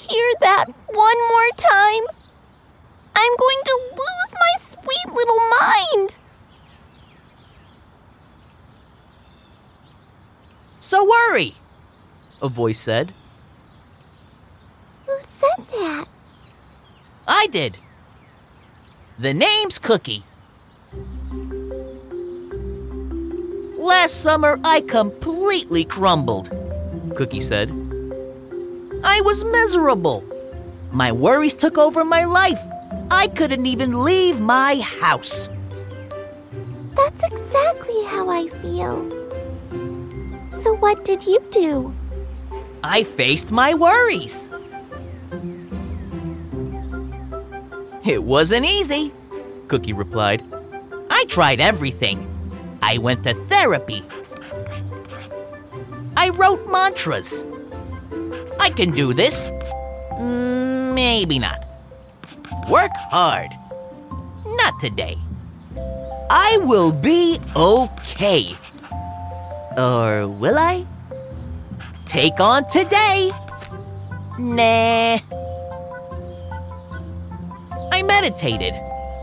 hear that one more time, I'm going to lose my sweet little mind. So worry, a voice said. Who said that? I did. The name's Cookie. Last summer, I completely crumbled, Cookie said. I was miserable. My worries took over my life. I couldn't even leave my house. That's exactly how I feel. So what did you do? I faced my worries. It wasn't easy, Cookie replied. I tried everything. I went to therapy. I wrote mantras. I can do this. Maybe not. Work hard. Not today. I will be okay. Or will I? Take on today. Nah. I meditated.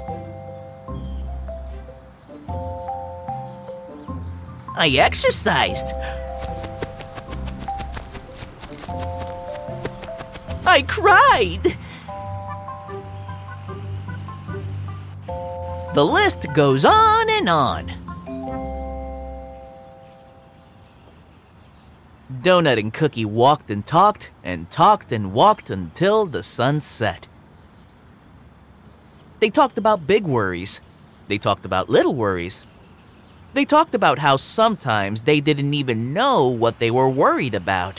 I exercised. I cried. The list goes on and on. Donut and Cookie walked and talked and walked until the sun set. They talked about big worries. They talked about little worries. They talked about how sometimes they didn't even know what they were worried about.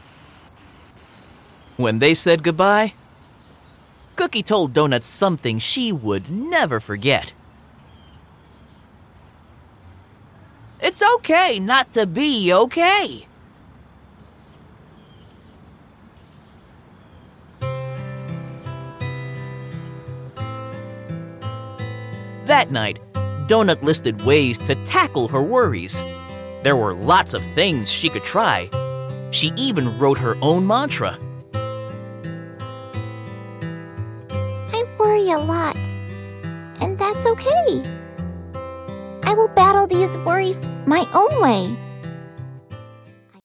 When they said goodbye, Cookie told Donut something she would never forget. It's okay not to be okay. That night, Donut listed ways to tackle her worries. There were lots of things she could try. She even wrote her own mantra. I worry a lot, and that's okay. I will battle these worries my own way.